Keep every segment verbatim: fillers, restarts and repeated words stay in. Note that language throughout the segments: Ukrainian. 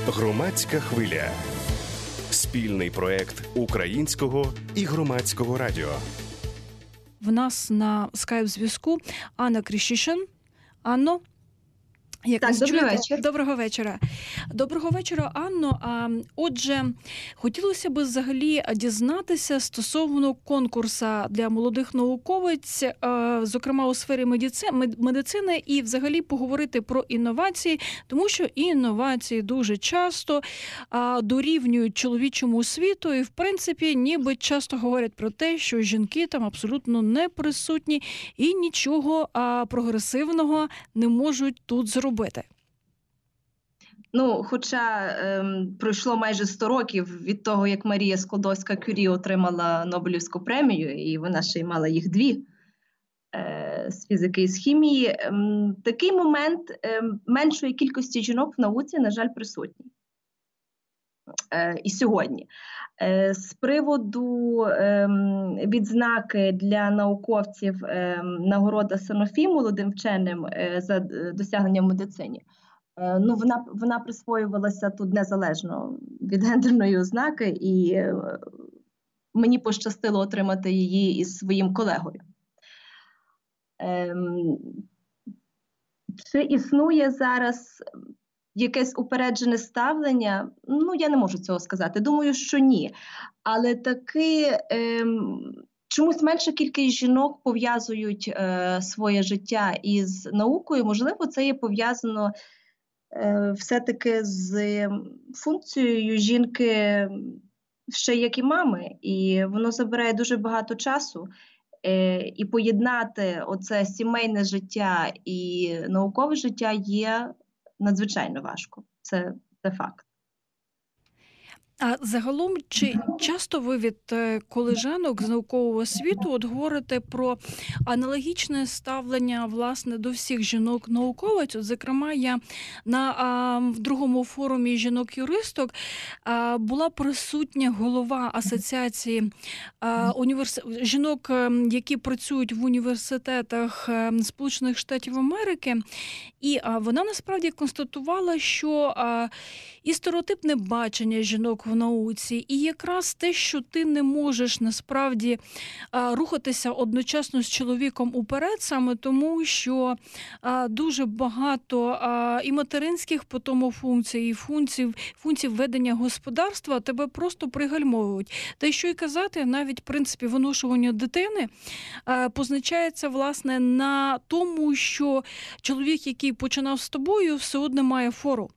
Громадська хвиля. Спільний проект Українського і Громадського радіо. В нас на скайп-зв'язку Анна Кріщишин. Анно, як так, добрий вечір. Доброго вечора. Доброго вечора, Анно. А, отже, хотілося б взагалі дізнатися стосовно конкурсу для молодих науковиць, а, зокрема у сфері медицини, медицини, і взагалі поговорити про інновації, тому що інновації дуже часто а, дорівнюють чоловічому світу, і в принципі ніби часто говорять про те, що жінки там абсолютно не присутні і нічого а, прогресивного не можуть тут зробити. Робити. Ну, хоча ем, пройшло майже сто років від того, як Марія Складовська-Кюрі отримала Нобелівську премію, і вона ще й мала їх дві е, з фізики і з хімії, ем, такий момент ем, меншої кількості жінок в науці, на жаль, присутній. Е, і сьогодні. Е, з приводу е, відзнаки для науковців е, нагорода Санофі молодим вченим е, за досягнення в медицині, е, ну, вона, вона присвоювалася тут незалежно від гендерної ознаки, і е, мені пощастило отримати її із своїм колегою. Е, чи існує зараз якесь упереджене ставлення? Ну, я не можу цього сказати. Думаю, що ні. Але таки ем, чомусь менша кількість жінок пов'язують е, своє життя із наукою. Можливо, це є пов'язано е, все-таки з функцією жінки ще як і мами. І воно забирає дуже багато часу. Е, і поєднати оце сімейне життя і наукове життя є надзвичайно важко. Це, це факт. А загалом, чи часто ви від колежанок з наукового світу от говорите про аналогічне ставлення, власне, до всіх жінок-науковиць? От, зокрема, я на а, в другому форумі жінок-юристок а, була присутня голова асоціації а, універс... жінок, які працюють в університетах Сполучених Штатів Америки, і а, вона насправді констатувала, що а, і стереотипне бачення жінок в науці, і якраз те, що ти не можеш насправді а, рухатися одночасно з чоловіком уперед, саме тому, що а, дуже багато а, і материнських по тому функцій, і функцій, функцій ведення господарства тебе просто пригальмовують. Та й що й казати, навіть в принципі виношування дитини а, позначається, власне, на тому, що чоловік, який починав з тобою, все одно має фору.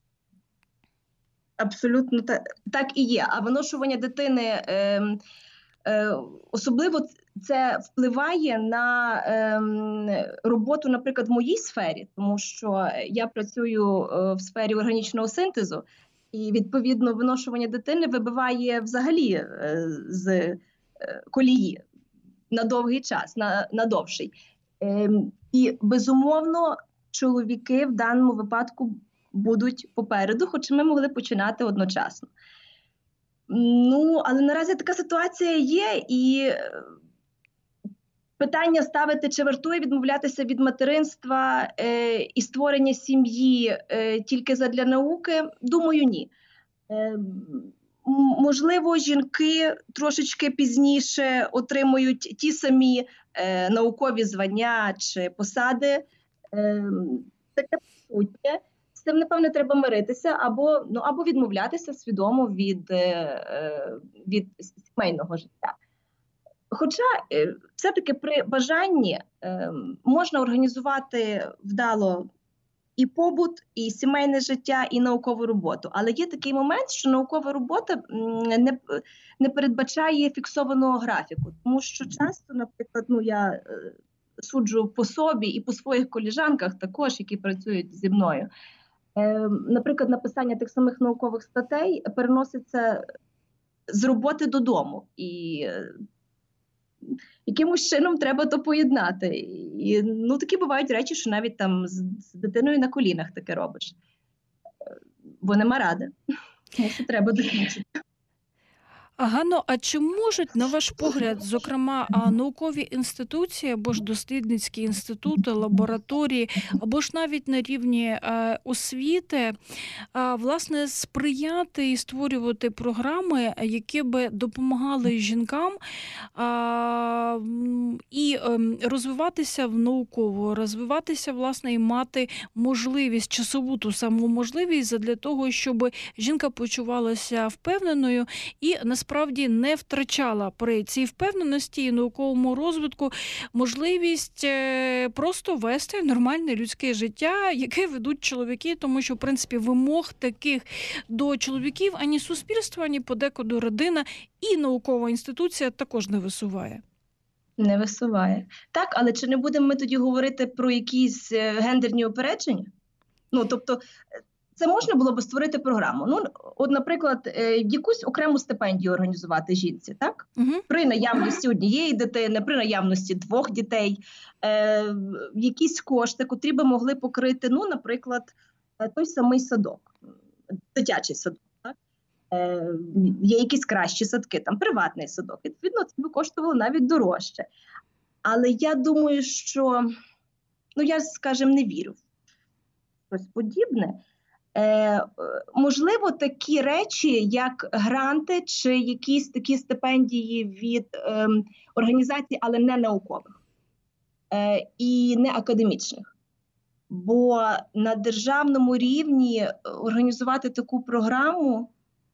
Абсолютно так, так і є. А виношування дитини, е, е, особливо це впливає на е, роботу, наприклад, в моїй сфері, тому що я працюю е, в сфері органічного синтезу, і, відповідно, виношування дитини вибиває взагалі е, з е, колії на довгий час, на, на довший. Е, і, безумовно, чоловіки в даному випадку будуть попереду, хоч ми могли починати одночасно. Ну, але наразі така ситуація є, і питання ставити, чи вартує відмовлятися від материнства е, і створення сім'ї е, тільки задля науки, думаю, ні. Е, можливо, жінки трошечки пізніше отримують ті самі е, наукові звання чи посади. Е, таке присутнє. З цим, напевне, треба миритися або, ну, або відмовлятися свідомо від, від сімейного життя. Хоча все-таки при бажанні можна організувати вдало і побут, і сімейне життя, і наукову роботу. Але є такий момент, що наукова робота не, не передбачає фіксованого графіку. Тому що часто, наприклад, ну, я суджу по собі і по своїх колежанках також, які працюють зі мною. Наприклад, написання тих самих наукових статей переноситься з роботи додому. І якимось чином треба то поєднати. І, ну, такі бувають речі, що навіть там з, з дитиною на колінах таке робиш. Бо нема ради. Тому що треба докінчити. Ганно, а чи можуть, на ваш погляд, зокрема, а, наукові інституції або ж дослідницькі інститути, лабораторії, або ж навіть на рівні е, освіти, а, власне, сприяти і створювати програми, які би допомагали жінкам а, м, і ем, розвиватися в науково, розвиватися, власне, і мати можливість, часову ту саму можливість задля того, щоб жінка почувалася впевненою і насправді не втрачала при цій впевненості і науковому розвитку можливість е, просто вести нормальне людське життя, яке ведуть чоловіки, тому що, в принципі, вимог таких до чоловіків ані суспільство, ані подекуди родина і наукова інституція також не висуває. Не висуває. Так, але чи не будемо ми тоді говорити про якісь е, гендерні упередження? Ну, тобто, це можна було би створити програму. Ну, от, наприклад, е, якусь окрему стипендію організувати жінці, так? Угу. При наявності однієї дитини, при наявності двох дітей, е, якісь кошти, котрі би могли покрити, ну, наприклад, е, той самий садок, дитячий садок. Так? Е, є якісь кращі садки, там приватний садок. Відповідно, це би коштувало навіть дорожче. Але я думаю, що, ну, я, скажімо, не вірю в щось подібне. Е, можливо, такі речі, як гранти чи якісь такі стипендії від е, організацій, але не наукових е, і не академічних. Бо на державному рівні організувати таку програму,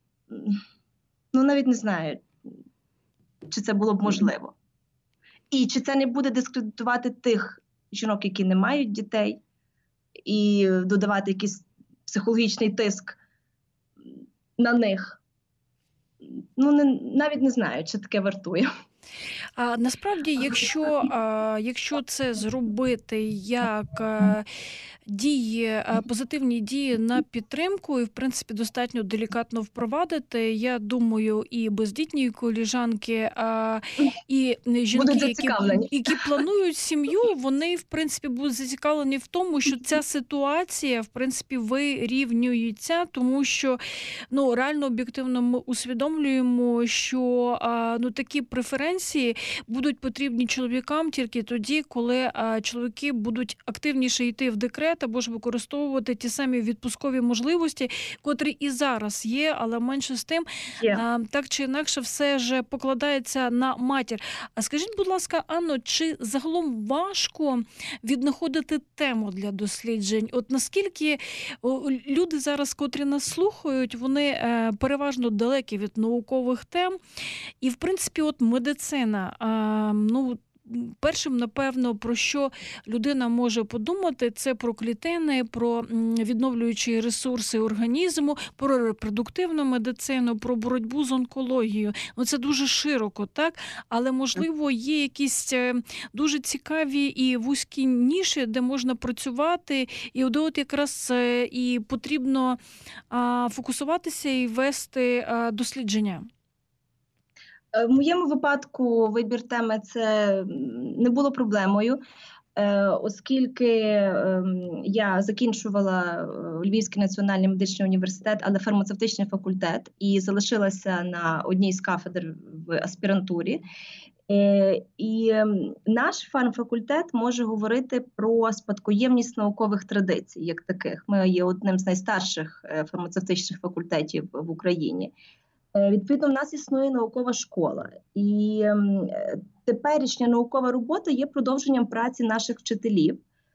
ну, навіть не знаю, чи це було б можливо. І чи це не буде дискредитувати тих жінок, які не мають дітей, і додавати якийсь психологічний тиск на них. Ну, не, навіть не знаю, чи таке вартує. А насправді, якщо, а, якщо це зробити як а, дії, а, позитивні дії на підтримку і, в принципі, достатньо делікатно впровадити, я думаю, і бездітні колежанки, а, і жінки, які, які планують сім'ю, вони, в принципі, будуть зацікавлені в тому, що ця ситуація, в принципі, вирівнюється, тому що, ну, реально, об'єктивно ми усвідомлюємо, що а, ну, такі преференції будуть потрібні чоловікам тільки тоді, коли а, чоловіки будуть активніше йти в декрет або ж використовувати ті самі відпускові можливості, котрі і зараз є, але менше з тим, yeah. а, так чи інакше все ж покладається на матір. А скажіть, будь ласка, Анно, чи загалом важко віднаходити тему для досліджень? От наскільки о, люди зараз, котрі нас слухають, вони е, переважно далекі від наукових тем, і, в принципі, от медицина, а, ну, першим, напевно, про що людина може подумати, це про клітини, про відновлюючі ресурси організму, про репродуктивну медицину, про боротьбу з онкологією. Ну, це дуже широко, так? Але, можливо, є якісь дуже цікаві і вузькі ніші, де можна працювати, і от якраз і потрібно а, фокусуватися і вести а, дослідження. В моєму випадку вибір теми це не було проблемою, оскільки я закінчувала Львівський національний медичний університет, але фармацевтичний факультет, і залишилася на одній з кафедр в аспірантурі. І наш фармфакультет може говорити про спадкоємність наукових традицій, як таких. Ми є одним з найстарших фармацевтичних факультетів в Україні. Відповідно, в нас існує наукова школа, і теперішня наукова робота є продовженням праці наших вчителів,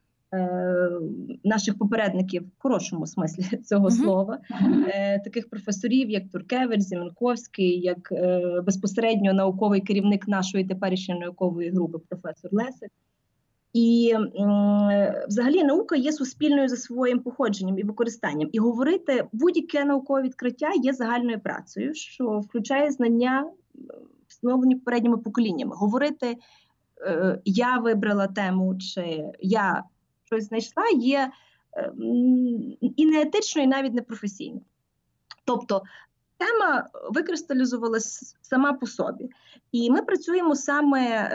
наших попередників, в хорошому смислі цього uh-huh. слова, таких професорів, як Туркевич, Зіменковський, як безпосередньо науковий керівник нашої теперішньої наукової групи, професор Лесик. І взагалі наука є суспільною за своїм походженням і використанням. І говорити будь-яке наукове відкриття є загальною працею, що включає знання, встановлені попередніми поколіннями. Говорити «я вибрала тему» чи «я щось знайшла» є і неетично, і навіть непрофесійно. Тобто тема викристалізувалася сама по собі. І ми працюємо саме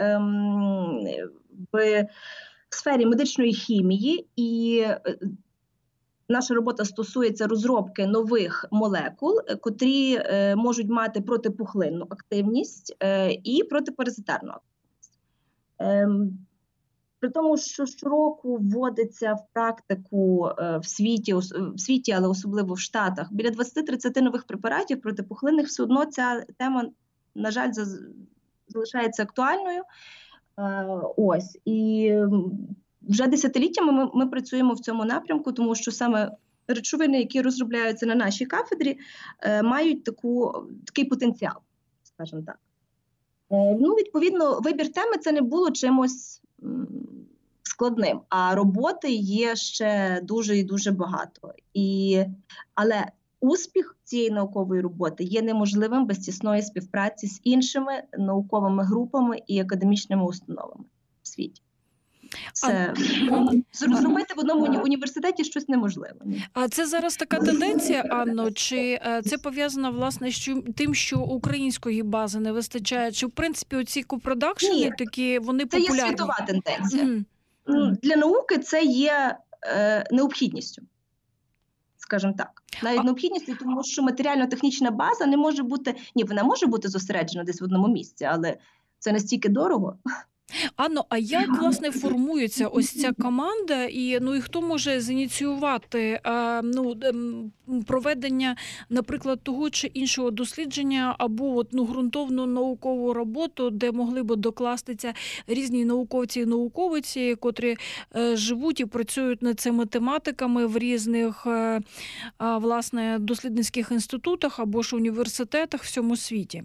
в сфері медичної хімії, і наша робота стосується розробки нових молекул, котрі е, можуть мати протипухлинну активність е, і протипаразитарну активність. Е, При тому, що щороку вводиться в практику е, в світі, в світі, але особливо в Штатах, біля двадцять-тридцять нових препаратів протипухлинних, все одно ця тема, на жаль, залишається актуальною. Е, ось. І вже десятиліттями ми, ми працюємо в цьому напрямку, тому що саме речовини, які розробляються на нашій кафедрі, е, мають таку, такий потенціал, скажімо так. Е, ну, відповідно, вибір теми – це не було чимось складним, а роботи є ще дуже і дуже багато. І, але успіх цієї наукової роботи є неможливим без тісної співпраці з іншими науковими групами і академічними установами в світі. Це а... зробити в одному уні... університеті щось неможливе. А це зараз така тенденція, Анно? Чи це пов'язано, власне, з тим, що української бази не вистачає? Чи, в принципі, оці копродакшени такі, вони це популярні? Це є світова тенденція. Mm. Для науки це є е, необхідністю, скажімо так. Навіть а... необхідністю, тому що матеріально-технічна база не може бути, ні, вона може бути зосереджена десь в одному місці, але це настільки дорого. Анно, а як, власне, формується ось ця команда, і, ну, і хто може зініціювати а, ну, проведення, наприклад, того чи іншого дослідження або от, ну, ґрунтовну наукову роботу, де могли б докластися різні науковці і науковиці, котрі е, живуть і працюють над цими тематиками в різних е, а, власне, дослідницьких інститутах або ж університетах в всьому світі?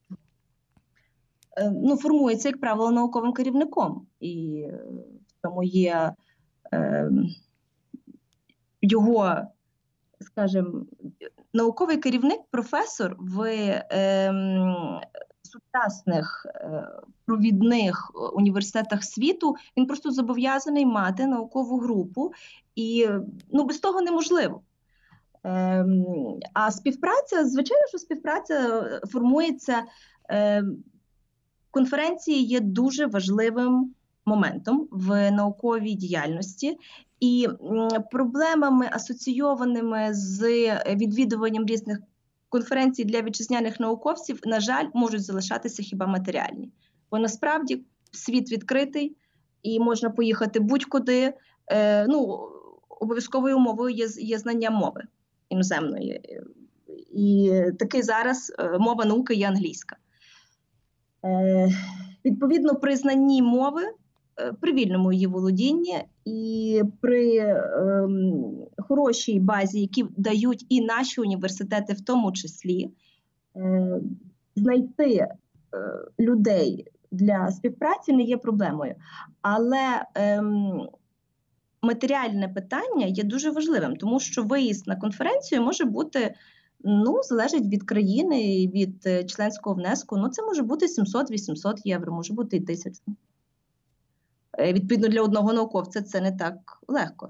Ну, формується, як правило, науковим керівником. І в тому є е, його, скажімо, науковий керівник, професор в е, сучасних е, провідних університетах світу, він просто зобов'язаний мати наукову групу, і, ну, без того неможливо. Е, а співпраця, звичайно, що співпраця формується. Е, Конференції є дуже важливим моментом в науковій діяльності, і проблемами, асоційованими з відвідуванням різних конференцій для вітчизняних науковців, на жаль, можуть залишатися хіба матеріальні. Бо насправді світ відкритий і можна поїхати будь-куди. Ну, обов'язковою умовою є, є знання мови іноземної. І таки зараз мова науки є англійська. Е, відповідно, при знанні мови, е, при вільному її володінні і при е, хорошій базі, які дають і наші університети в тому числі, е, знайти е, людей для співпраці не є проблемою. Але е, матеріальне питання є дуже важливим, тому що виїзд на конференцію може бути, ну, залежить від країни, від членського внеску. Ну, це може бути сімсот-вісімсот євро, може бути і тисячу. Відповідно, для одного науковця це не так легко.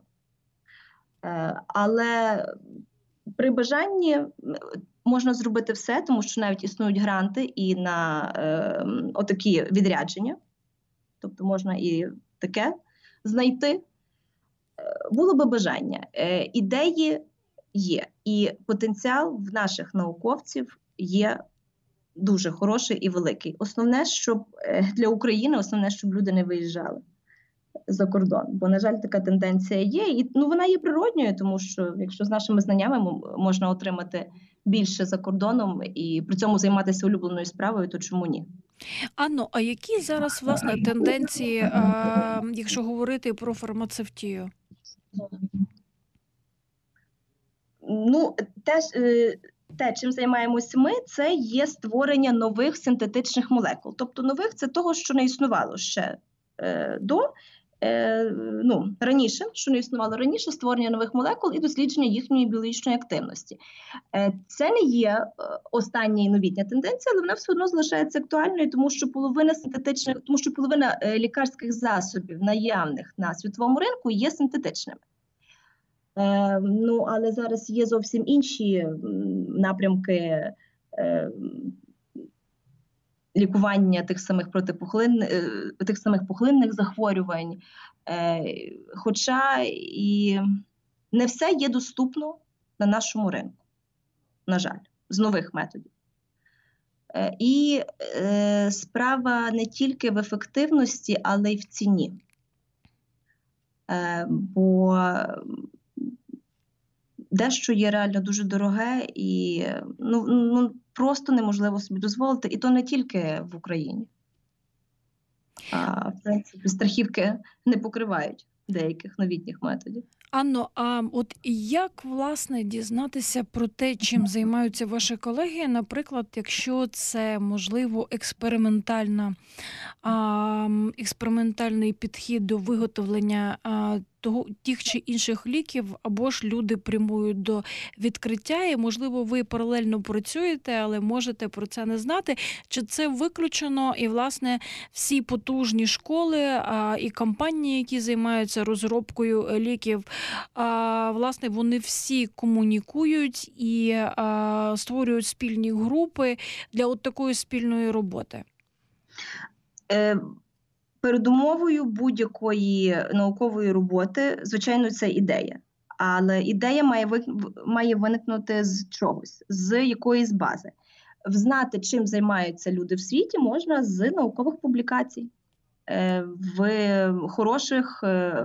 Але при бажанні можна зробити все, тому що навіть існують гранти і на е, отакі відрядження. Тобто можна і таке знайти. Було би бажання. Е, ідеї є. І потенціал в наших науковців є дуже хороший і великий. Основне, щоб для України, основне, щоб люди не виїжджали за кордон. Бо, на жаль, така тенденція є. І, ну, вона є природньою, тому що якщо з нашими знаннями можна отримати більше за кордоном і при цьому займатися улюбленою справою, то чому ні? Анно, а які зараз, власне, тенденції, а, якщо говорити про фармацевтію? Ну, те, те, чим займаємося ми, це є створення нових синтетичних молекул. Тобто нових – це того, що не існувало ще е, до, е, ну, раніше, що не існувало раніше, створення нових молекул і дослідження їхньої біологічної активності. Е, це не є остання і новітня тенденція, але вона все одно залишається актуальною, тому що половина синтетичних, тому що половина е, лікарських засобів, наявних на світовому ринку, є синтетичними. Е, ну, але зараз є зовсім інші напрямки е, лікування тих самих протипухлин, е, тих самих пухлинних захворювань. Е, хоча і Не все є доступно на нашому ринку, на жаль, з нових методів. І е, справа не тільки в ефективності, але й в ціні. Е, бо дещо є реально дуже дороге і ну, ну, просто неможливо собі дозволити. І то не тільки в Україні. А, в принципі, страхівки не покривають деяких новітніх методів. Анно, а от як, власне, дізнатися про те, чим займаються ваші колеги, наприклад, якщо це, можливо, експериментальна, а, експериментальний підхід до виготовлення а, того, тих чи інших ліків, або ж люди прямують до відкриття, і, можливо, ви паралельно працюєте, але можете про це не знати. Чи це виключено, і, власне, всі потужні школи а, і компанії, які займаються розробкою ліків, а, власне, вони всі комунікують і а, створюють спільні групи для от такої спільної роботи? Е, передумовою будь-якої наукової роботи, звичайно, це ідея. Але ідея має, ви, має виникнути з чогось, з якоїсь бази. Взнати, чим займаються люди в світі, можна з наукових публікацій, е, в хороших е,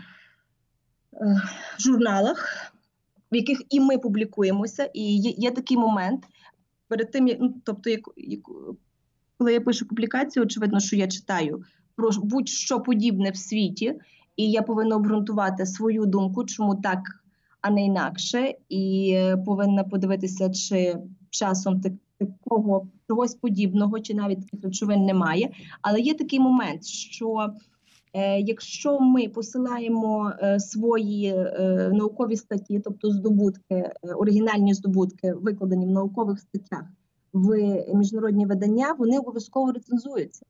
журналах, в яких і ми публікуємося, і є, є такий момент, перед тим, як, ну, тобто, як, як, коли я пишу публікацію, очевидно, що я читаю про будь-що подібне в світі, і я повинна обґрунтувати свою думку, чому так, а не інакше, і повинна подивитися, чи часом такого чогось подібного, чи навіть таких речовин немає. Але є такий момент, що Е, якщо ми посилаємо е, свої е, наукові статті, тобто здобутки, е, оригінальні здобутки, викладені в наукових статтях в міжнародні видання, вони обов'язково рецензуються.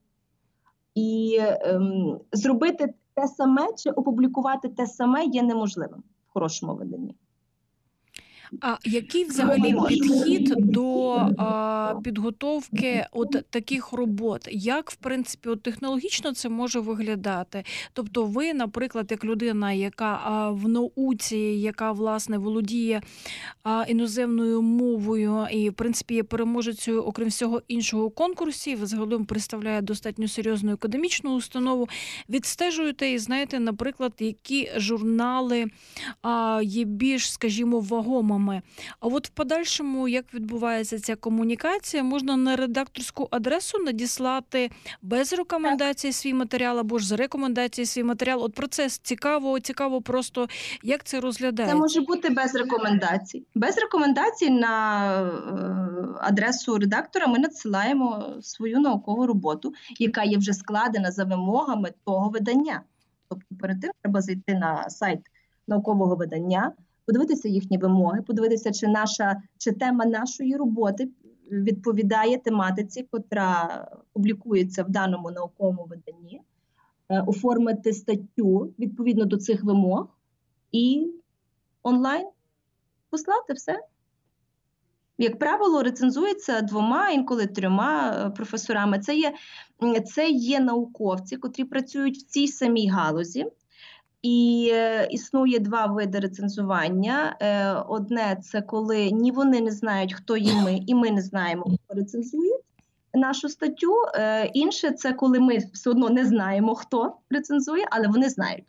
І е, зробити те саме чи опублікувати те саме є неможливим в хорошому виданні. А який взагалі підхід до а, підготовки от таких робот? Як, в принципі, от технологічно це може виглядати? Тобто ви, наприклад, як людина, яка а, в науці, яка, власне, володіє а, іноземною мовою і, в принципі, є переможецею, окрім всього іншого, конкурсів, загалом представляє достатньо серйозну академічну установу, відстежуєте і знаєте, наприклад, які журнали а, є більш, скажімо, вагомими. А от в подальшому, як відбувається ця комунікація, можна на редакторську адресу надіслати без рекомендацій свій матеріал або ж з рекомендацій свій матеріал. От процес цікаво, цікаво просто, як це розглядається. Це може бути без рекомендацій. Без рекомендацій на адресу редактора ми надсилаємо свою наукову роботу, яка є вже складена за вимогами того видання. Тобто перед тим треба зайти на сайт наукового видання, подивитися їхні вимоги, подивитися, чи наша, чи тема нашої роботи відповідає тематиці, котра публікується в даному науковому виданні, оформити статтю відповідно до цих вимог і онлайн послати все. Як правило, рецензується двома, інколи трьома професорами. Це є, це є науковці, котрі працюють в цій самій галузі. І е, існує два види рецензування. Е, одне – це коли ні вони не знають, хто є ми, і ми не знаємо, хто рецензує нашу статтю. Е, інше – це коли ми все одно не знаємо, хто рецензує, але вони знають,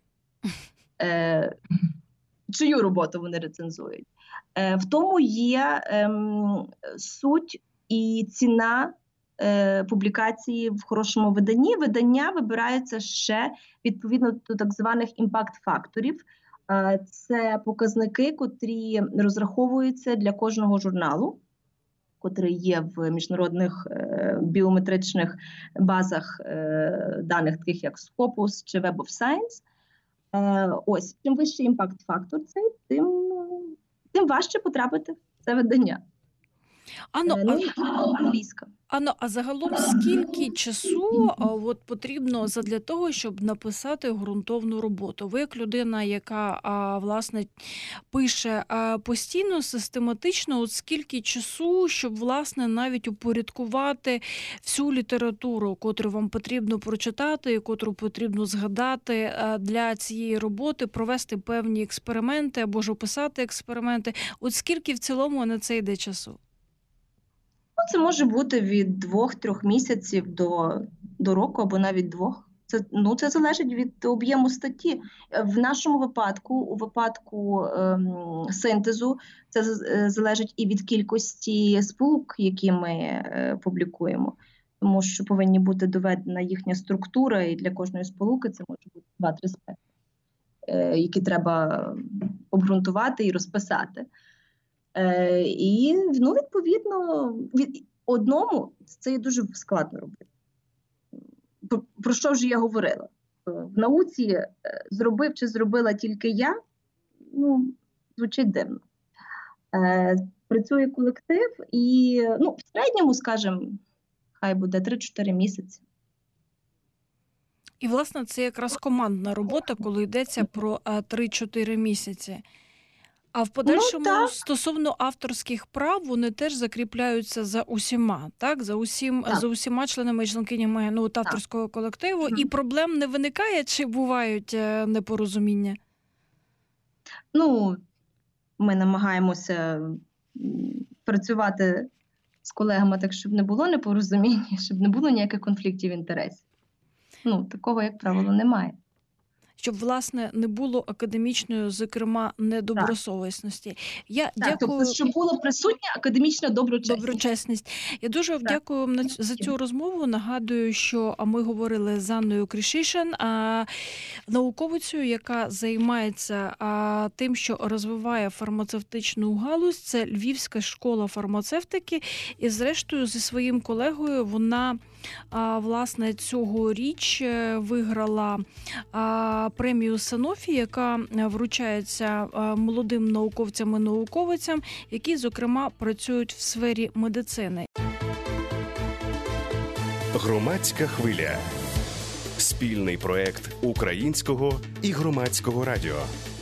е, чию роботу вони рецензують. Е, в тому є е, суть і ціна е, публікації в хорошому виданні. Видання вибираються ще відповідно до так званих імпакт-факторів. Е, це показники, котрі розраховуються для кожного журналу, котрий є в міжнародних е, біометричних базах е, даних, таких як Scopus чи Web of Science. Е, ось, чим вищий імпакт-фактор цей, тим, тим важче потрапити в це видання. Анно, Ну, і англійська. Анно, а загалом скільки часу а, от, потрібно задля того, щоб написати ґрунтовну роботу? Ви як людина, яка а, власне пише а, постійно, систематично, от скільки часу, щоб власне навіть упорядкувати всю літературу, котру вам потрібно прочитати, котру потрібно згадати а, для цієї роботи, провести певні експерименти або ж описати експерименти? От скільки в цілому на це йде часу? Ну, це може бути від двох-трьох місяців до, до року або навіть двох. Це, ну, це залежить від об'єму статті. В нашому випадку, у випадку ем, синтезу, це з- залежить і від кількості сполук, які ми е, публікуємо. Тому що повинні бути доведена їхня структура, і для кожної сполуки це може бути два-три спектри, е, які треба обґрунтувати і розписати. Е, і, ну, відповідно, від одному це є дуже складно робити. Про, про що вже я говорила? Е, В науці е, зробив чи зробила тільки я, ну, звучить дивно. Е, працює колектив і, ну, в середньому, скажімо, хай буде три-чотири місяці. І, власне, це якраз командна робота, коли йдеться про а, три-чотири місяці. А в подальшому, так. стосовно авторських прав, вони теж закріпляються за усіма, так? За усім, Так. за усіма членами і членкинями, ну, от авторського колективу. Мгм. І проблем не виникає, чи бувають е, непорозуміння? Ну, ми намагаємося м, працювати з колегами так, щоб не було непорозуміння, щоб не було ніяких конфліктів інтересів. Ну, такого, як правило, немає. Щоб, власне, не було академічної, зокрема, недобросовісності. Я Так, дякую. тобто, щоб була присутня академічна доброчесність. Доброчесність. Я дуже Так. дякую вам на ць- за цю розмову. Нагадую, що ми говорили з Анною Кришишин, а, науковицею, яка займається а, тим, що розвиває фармацевтичну галузь. Це Львівська школа фармацевтики. І зрештою зі своїм колегою вона а, власне цьогоріч е, виграла а, премію Sanofi, яка е, вручається а, молодим науковцям і науковицям, які, зокрема, працюють в сфері медицини. Громадська хвиля. Спільний проект Українського і Громадського радіо.